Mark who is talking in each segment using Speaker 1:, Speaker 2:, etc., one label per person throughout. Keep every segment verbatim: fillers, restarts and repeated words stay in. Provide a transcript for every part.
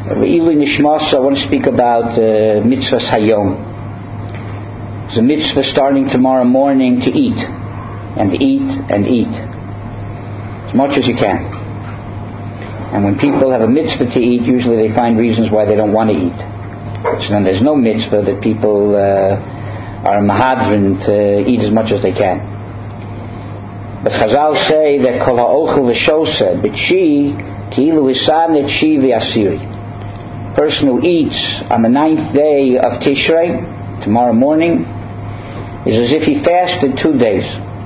Speaker 1: Ilui Nishmas, I want to speak about uh, mitzvahs hayom. There's a mitzvah starting tomorrow morning to eat, and eat, and eat, as much as you can. And when people have a mitzvah to eat, usually they find reasons why they don't want to eat. So then there's no mitzvah that people uh, are mahadrin to eat as much as they can. But Chazal say that kol ha'ochel v'shosa b'tshi ki'ilu hisan et shi v'asiri. Person who eats on the ninth day of Tishrei, tomorrow morning, is as if he fasted two days.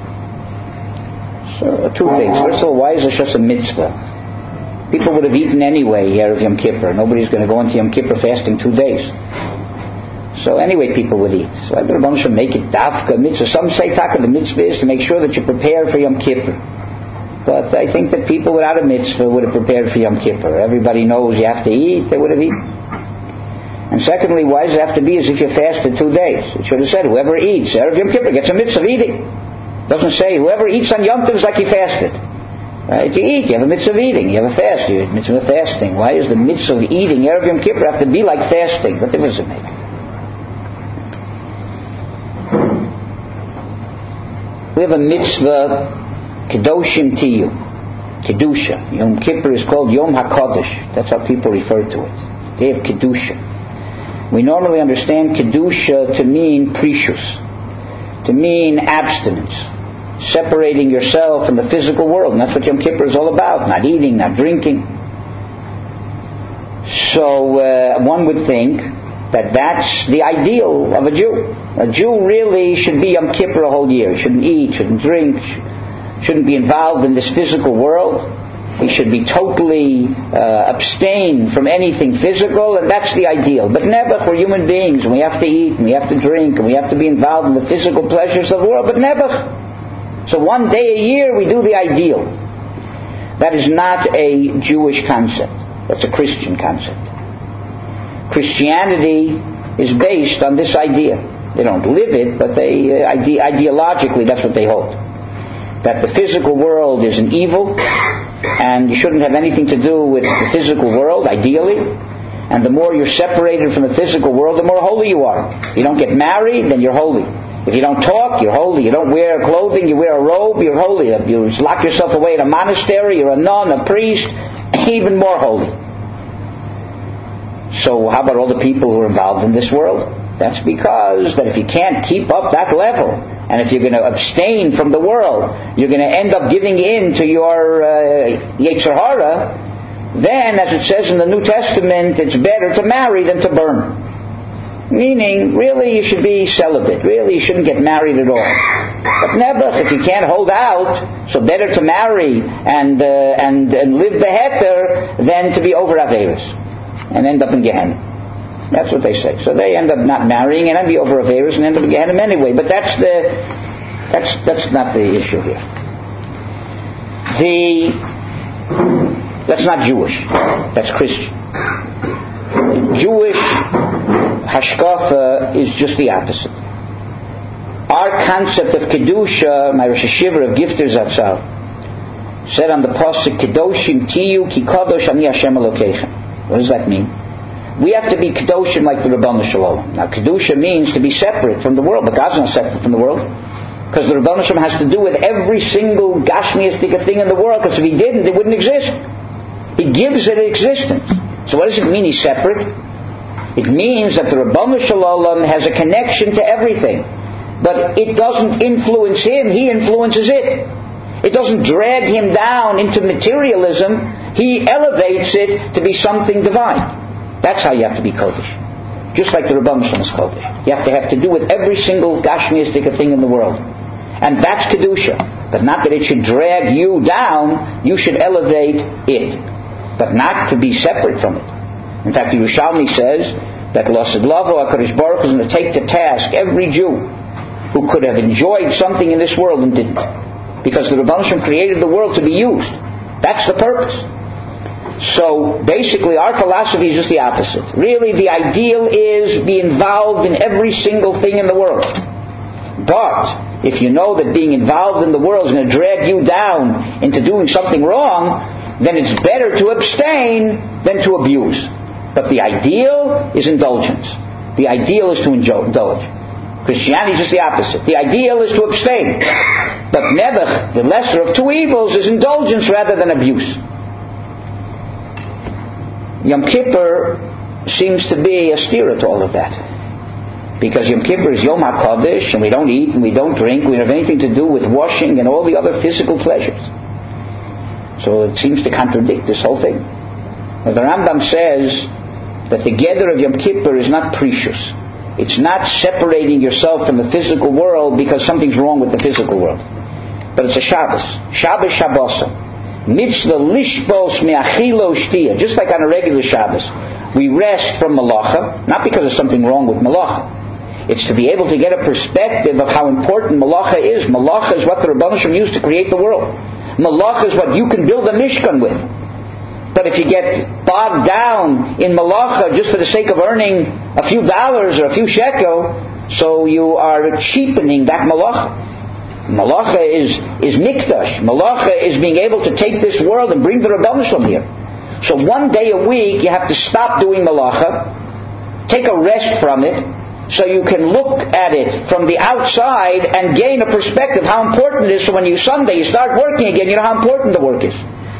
Speaker 1: So, two things. First of all, why is it just a mitzvah? People would have eaten anyway here of Yom Kippur. Nobody's going to go into Yom Kippur fasting two days. So anyway, people would eat. So I better should make it dafka mitzvah. Some say taka the mitzvah is to make sure that you prepare for Yom Kippur. But I think that people without a mitzvah would have prepared for Yom Kippur. Everybody knows you have to eat, they would have eaten. And secondly, why does it have to be as if you fasted two days? It should have said, whoever eats Erev Yom Kippur gets a mitzvah of eating. It doesn't say, whoever eats on Yom Tov is like he fasted. Right? You eat, you have a mitzvah of eating. You have a fast, you have a mitzvah of fasting. Why does the mitzvah of eating Erev Yom Kippur have to be like fasting? What difference does it make? We have a mitzvah Kedoshim Tiyu, Kedusha. Yom Kippur is called Yom HaKadosh. That's how people refer to it. Day of Kedusha. We normally understand Kedusha to mean precious, to mean abstinence, separating yourself from the physical world. And that's what Yom Kippur is all about. Not eating, not drinking. So uh, one would think that that's the ideal of a Jew. A Jew really should be Yom Kippur a whole year. Shouldn't eat, shouldn't drink, shouldn't be involved in this physical world. He should be totally uh, abstain from anything physical, and that's the ideal. But never, we're human beings, and we have to eat, and we have to drink, and we have to be involved in the physical pleasures of the world, but never. So one day a year we do the ideal. That is not a Jewish concept. That's a Christian concept. Christianity is based on this idea. They don't live it, but they uh, ide- ideologically that's what they hold. That the physical world is an evil, and you shouldn't have anything to do with the physical world, ideally. And the more you're separated from the physical world, the more holy you are. If you don't get married, then you're holy. If you don't talk, you're holy. You don't wear clothing, you wear a robe, you're holy. If you lock yourself away in a monastery, you're a nun, a priest, even more holy. So how about all the people who are involved in this world? That's because that if you can't keep up that level, and if you're going to abstain from the world, you're going to end up giving in to your uh, Yetzer Hara, then, as it says in the New Testament, it's better to marry than to burn. Meaning, really, you should be celibate. Really, you shouldn't get married at all. But never, if you can't hold out, so better to marry and uh, and and live the heter than to be over Averis and end up in Gehenna. That's what they say. So they end up not marrying and then be over Averis and end up in Gehenna anyway. But that's the that's that's not the issue here. The that's not Jewish. That's Christian. Jewish hashkafa is just the opposite. Our concept of Kedusha, my Rosh Hashiva of Gifter Zatzal, said on the pasuk, Kedoshim Tiyu Ki Kadosh Ani Hashem Elokeichem. What does that mean? We have to be Kedoshim like the Rabbanu Shalom. Now, Kedusha means to be separate from the world, but God's not separate from the world. Because the Rabbanu Shalom has to do with every single Gashmiistic thing in the world, because if he didn't, it wouldn't exist. He gives it existence. So what does it mean he's separate? It means that the Rabbanu Shalom has a connection to everything. But it doesn't influence him, he influences it. It doesn't drag him down into materialism, he elevates it to be something divine. That's how you have to be Kodesh. Just like the Rabbanu Shalom is Kodesh. You have to have to do with every single Gashmiistic thing in the world. And that's Kedusha. But not that it should drag you down, you should elevate it. But not to be separate from it. In fact, the Yerushalmi says that L'Asad Lavo HaKadosh Baruch is going to take to task every Jew who could have enjoyed something in this world and didn't. Because the Rabbanu Shalom created the world to be used. That's the purpose. So basically our philosophy is just the opposite. Really the ideal is be involved in every single thing in the world. But if you know that being involved in the world is going to drag you down into doing something wrong, then it's better to abstain than to abuse. But the ideal is indulgence. The ideal is to indulge. Christianity is just the opposite. The ideal is to abstain. But nevach, the lesser of two evils, is indulgence rather than abuse. Yom Kippur seems to be a steer to all of that. Because Yom Kippur is Yom HaKadosh, and we don't eat and we don't drink, we don't have anything to do with washing and all the other physical pleasures. So it seems to contradict this whole thing. Now the Rambam says that the gather of Yom Kippur is not precious. It's not separating yourself from the physical world because something's wrong with the physical world. But it's a Shabbos. Shabbos Shabbosa. Mitzvah lishbos me'achilo shtia. Just like on a regular Shabbos, we rest from malacha, not because there's something wrong with malacha. It's to be able to get a perspective of how important malacha is. Malacha is what the Rebbeinu Shem used to create the world. Malacha is what you can build a mishkan with. But if you get bogged down in malacha just for the sake of earning a few dollars or a few shekel, so you are cheapening that malacha. Malacha is, is mikdash. Malacha is being able to take this world and bring the Rebbeinu Shem here. So one day a week you have to stop doing malacha, take a rest from it, so you can look at it from the outside and gain a perspective how important it is. So when you Sunday you start working again, you know how important the work is.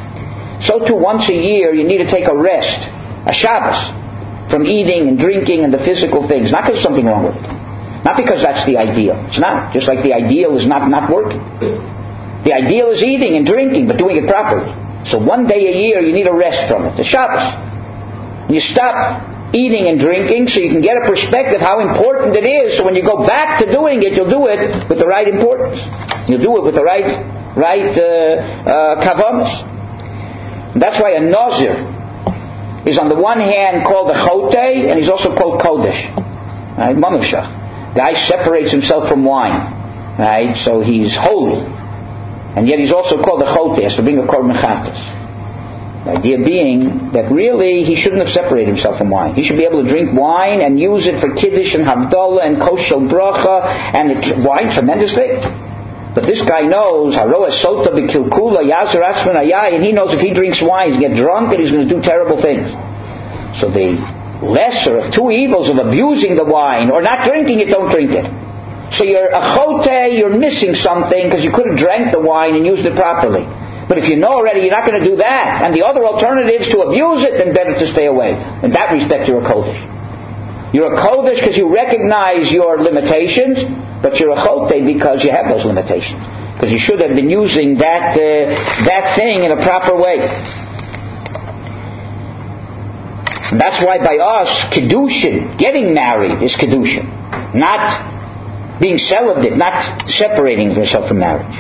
Speaker 1: So too, once a year, you need to take a rest, a Shabbos, from eating and drinking and the physical things. Not because there's something wrong with it. Not because that's the ideal. It's not. Just like the ideal is not not working. The ideal is eating and drinking, but doing it properly. So one day a year, you need a rest from it, the Shabbos. You stop eating and drinking so you can get a perspective how important it is. So when you go back to doing it, you'll do it with the right importance. You'll do it with the right, right uh, uh, kavanas. That's why a Nazir is on the one hand called a Chotei, and he's also called Kodesh. Right? Manushach. The guy separates himself from wine. Right? So he's holy. And yet he's also called a Chotei, has to bring a Korban Chatas. The idea being that really he shouldn't have separated himself from wine. He should be able to drink wine and use it for Kiddush and Havdalah and Koshel Bracha, and it, wine, tremendous thing. But this guy knows, Haroah Sota B'Kilkula Yazar Atzman Ayai, and he knows if he drinks wine, he's going to get drunk and he's going to do terrible things. So the lesser of two evils of abusing the wine or not drinking it, don't drink it. So you're a chotei, you're missing something because you could have drank the wine and used it properly. But if you know already you're not going to do that, and the other alternative is to abuse it, then better to stay away. In that respect, you're a kodesh. You're a kodesh because you recognize your limitations, but you're a chotei because you have those limitations. Because you should have been using that uh, that thing in a proper way. And that's why by us, Kedushin, getting married, is Kedushin. Not being celibate, not separating yourself from marriage.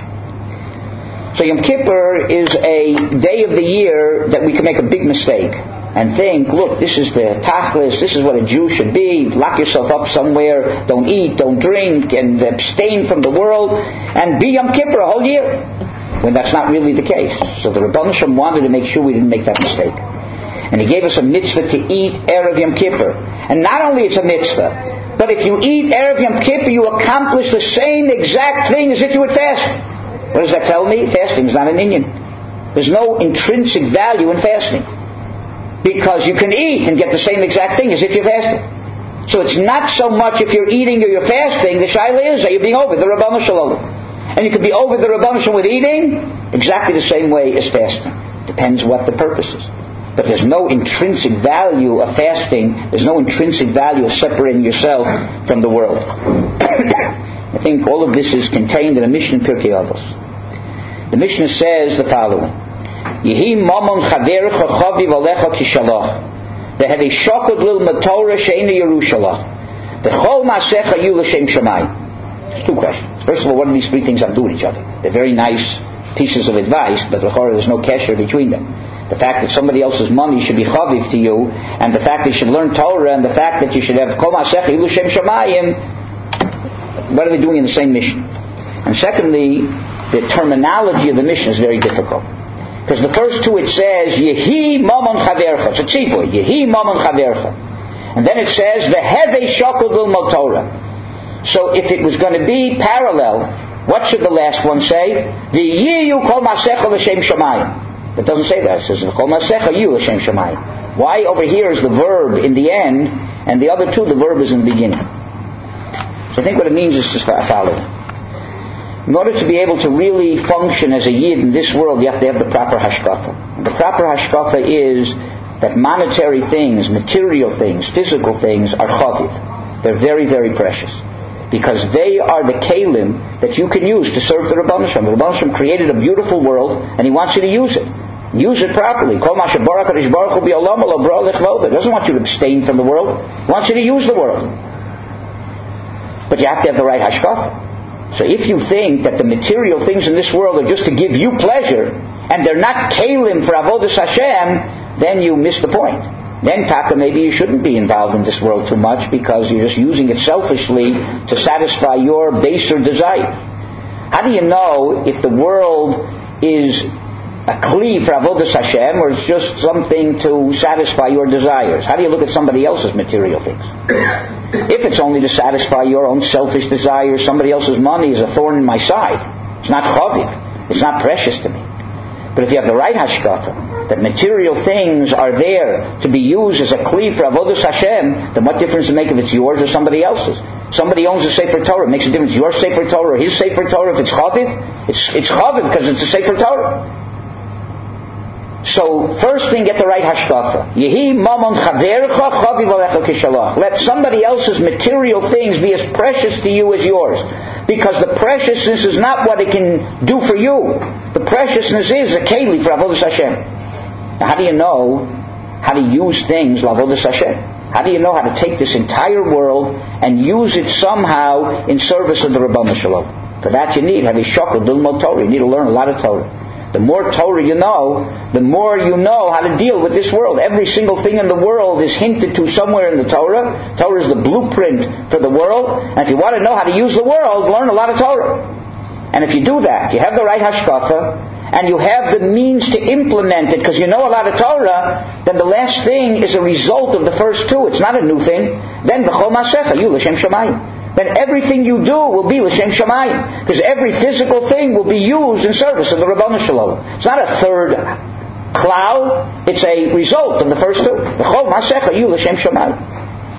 Speaker 1: So Yom Kippur is a day of the year that we can make a big mistake and think, look, this is the tachlis, this is what a Jew should be. Lock yourself up somewhere, don't eat, don't drink, and abstain from the world, and be Yom Kippur a whole year. When that's not really the case. So the Rebbeinu Shem wanted to make sure we didn't make that mistake. And He gave us a mitzvah to eat Erev Yom Kippur. And not only it's a mitzvah, but if you eat Erev Yom Kippur, you accomplish the same exact thing as if you would fast. What does that tell me? Fasting is not an Indian. There's no intrinsic value in fasting. Because you can eat and get the same exact thing as if you're fasting. So it's not so much if you're eating or you're fasting. The shaila is that you're being over the Rebbeinu Shalom. And you can be over the Rebbeinu Shalom with eating exactly the same way as fasting. Depends what the purpose is. But there's no intrinsic value of fasting. There's no intrinsic value of separating yourself from the world. I think all of this is contained in a Mishnah in Pirkei Avos. The Mishnah says the following: Yehi mamon chaverecha chaviv alecha kishalach. They have a shokod lil matorah she'ena Yerushalayim. The chol maasecha yu l'shem shamayim. There's two questions. First of all, what do these three things have to do with each other? They're very nice pieces of advice, but there's no kesher between them. The fact that somebody else's money should be chaviv to you, and the fact that you should learn Torah, and the fact that you should have kol maasecha yu l'shem shamayim, what are they doing in the same mission? And secondly, the terminology of the mission is very difficult. Because the first two, it says, Yehi mamon chavercha. It's a tzipur. Yehi mamon chavercha. And then it says, Veheve shokol bil motorah. So if it was going to be parallel, what should the last one say? V'yiyu kol masecha l'shem shamayim. It doesn't say that. It says, Kol masecha yu l'shem shamayim. Why over here is the verb in the end, and the other two, the verb is in the beginning? So I think what it means is just follow. In order to be able to really function as a Yid in this world, you have to have the proper hashkafa. The proper hashkafa is that monetary things, material things, physical things are chaviv. They're very, very precious. Because they are the kelim that you can use to serve the Rebbeinu Shalom. The Rebbeinu Shalom created a beautiful world, and He wants you to use it. Use it properly. He doesn't want you to abstain from the world. He wants you to use the world. But you have to have the right hashkafa. So if you think that the material things in this world are just to give you pleasure, and they're not kelim for avodas Hashem, then you miss the point. Then taka, maybe you shouldn't be involved in this world too much, because you're just using it selfishly to satisfy your baser desire. How do you know if the world is a kli for avodas Hashem, or it's just something to satisfy your desires? How do you look at somebody else's material things? If it's only to satisfy your own selfish desires, somebody else's money is a thorn in my side. It's not chaviv. It's not precious to me. But if you have the right hashkafa, that material things are there to be used as a kli for avodas Hashem, then what difference does it make if it's yours or somebody else's? Somebody owns a Sefer Torah. It makes a difference. Your Sefer Torah or his Sefer Torah. If it's chaviv, it's, it's chaviv because it's a Sefer Torah. So, first thing, get the right hashkafa. Yehi mamon chavercha chaviv alecha kishalach. Let somebody else's material things be as precious to you as yours. Because the preciousness is not what it can do for you. The preciousness is a keli for avodas Hashem. Now, how do you know how to use things l'avodas Hashem? How do you know how to take this entire world and use it somehow in service of the Rebbeinu Shalom? For that you need have a shokol d'ilmod Torah. You need to learn a lot of Torah. The more Torah you know, the more you know how to deal with this world. Every single thing in the world is hinted to somewhere in the Torah. Torah is the blueprint for the world. And if you want to know how to use the world, learn a lot of Torah. And if you do that, you have the right hashkafa, and you have the means to implement it, because you know a lot of Torah, then the last thing is a result of the first two. It's not a new thing. Then v'chol ma'asecha, you l'shem shamayim. Then everything you do will be l'shem shamayim, because every physical thing will be used in service of the Rebbeinu Shalom. It's not a third cloud; it's a result of the first two. V'chol ma'asecha, you l'shem shamayim.